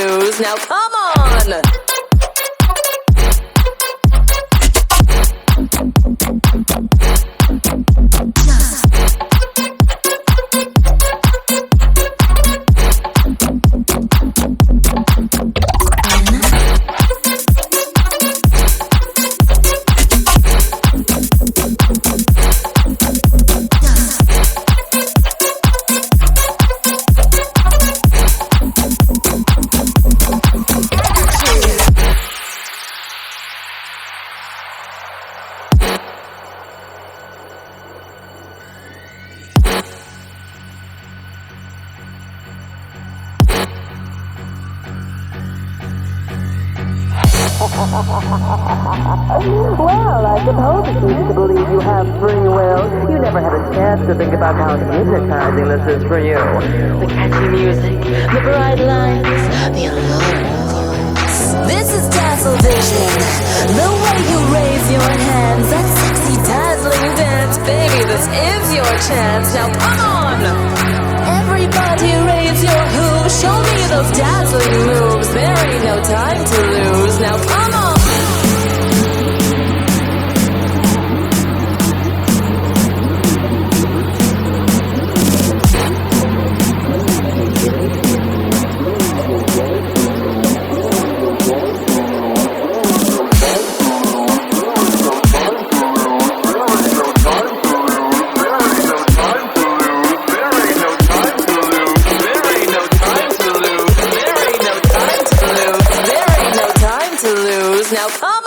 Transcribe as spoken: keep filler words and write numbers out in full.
lose. Now come on! Well, I suppose it's easy to believe you have free will. You never had a chance to think about how hypnotizing this is for you. The catchy music, the bright lights, the alluring voice. This is Dazzle Vision. The way you raise your hands, that sexy dazzling dance. Baby, this is your chance. Now come on! Everybody raise your hooves. Show me those dazzling moves. There ain't no time to lose. Now come on! Now come